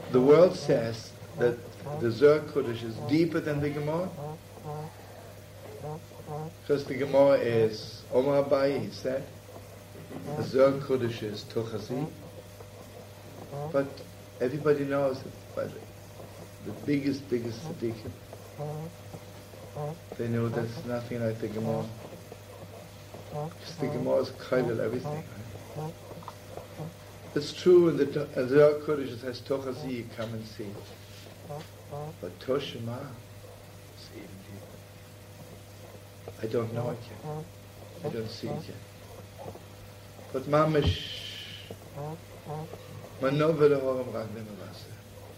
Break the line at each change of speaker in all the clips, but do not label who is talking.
The world says that the Zohar Kodesh is deeper than the Gemara. Because the Gemara is Omar Abaye, he said, the Zohar Kodesh is Tochazi. But everybody knows that by the biggest tzaddikim, they know there's nothing like the Gemara. Because the Gemara is kailel everything. Right? It's true, in the Zohar Kodesh it says Tochazi, you come and see. But Toshima is even deeper. I don't know it yet. I don't see it yet. But Mamish, Manovela Horam Raglim Avasa.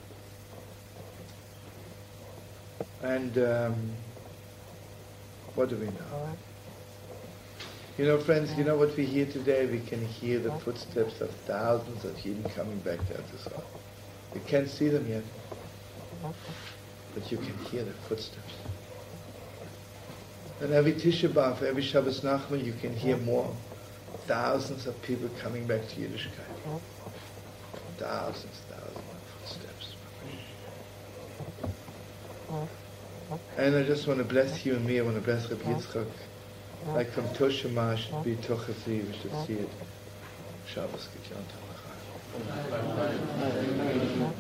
And what do we know? You know, friends, you know what we hear today? We can hear the footsteps of thousands of Yidden coming back to Eretz Yisrael. We can't see them yet, but you can hear the footsteps. And every Tisha B'Av, every Shabbos Nachman, you can hear more. Thousands of people coming back to Yiddishkeit. Thousands of footsteps. And I just want to bless you and me. I want to bless Rabbi Yitzchak. Like from Toshima should be Tochazi. We should see it. Shabbos Gityon Tamachai.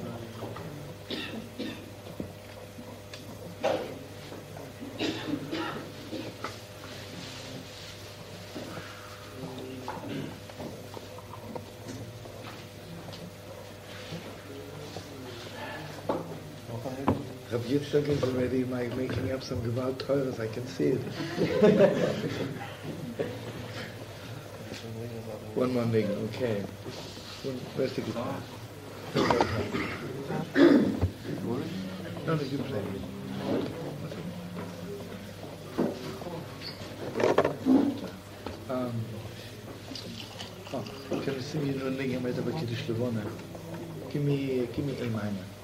Rabbi Yitzchak is already making up some Gewalt Teures, I can see it. One more thing, okay. Where's the guitar? No, you play. Can you sing me one thing about Kiddush Levona? Give me A minor.